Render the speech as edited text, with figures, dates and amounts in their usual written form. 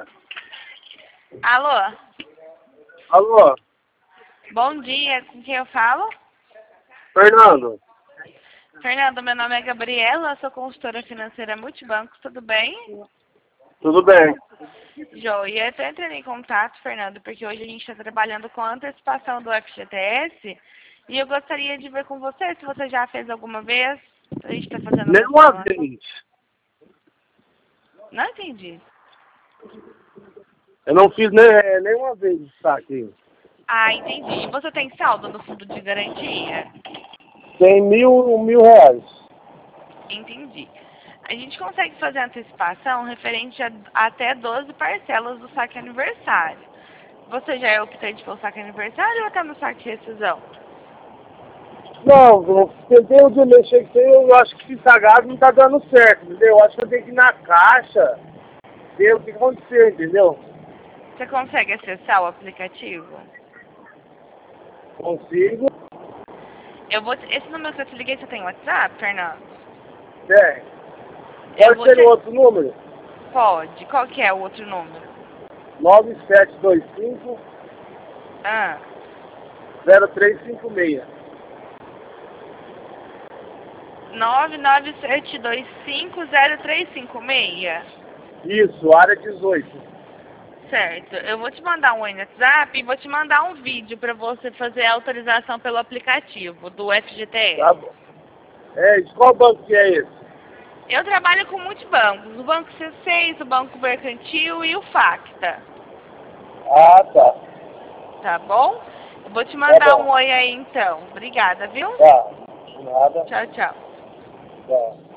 Alô? Alô, Bom dia, com quem eu falo? Fernando. Fernando, meu nome é Gabriela, sou consultora financeira Multibancos, tudo bem? Tudo bem? Joia, eu estou entrando em contato, Fernando, porque hoje a gente está trabalhando com a antecipação do FGTS e eu gostaria de ver com você se você já fez alguma vez. A gente está fazendo uma Nenhuma simulação. vez. Não entendi. Eu não fiz nenhuma vez isso aqui. Ah, entendi. Você tem saldo no fundo de garantia? Tem mil reais. Entendi. A gente consegue fazer antecipação referente a até 12 parcelas do saque aniversário. Você já é optante pelo saque aniversário ou está no saque rescisão? Não, eu tentei o dia mexer que eu acho que esse sagado não tá dando certo, entendeu? Eu acho que eu tenho que ir na caixa, ver o que aconteceu, entendeu? Você consegue acessar o aplicativo? Consigo. Esse número que eu te liguei, você tem WhatsApp, Fernando? Tem. Eu Pode vou ser o te... outro número? Pode. Qual que é o outro número? 9725 Ah, 0356. 997250356. Isso, área 18. Certo. Eu vou te mandar um WhatsApp e vou te mandar um vídeo para você fazer a autorização pelo aplicativo do FGTS. Tá bom. De qual banco que é esse? Eu trabalho com muitos bancos. O Banco C6, o Banco Mercantil e o Facta. Ah, tá. Tá bom? Eu vou te Tá mandar um bom. oi aí então. Obrigada, viu? Tá. Nada. Tchau, tchau. Tá.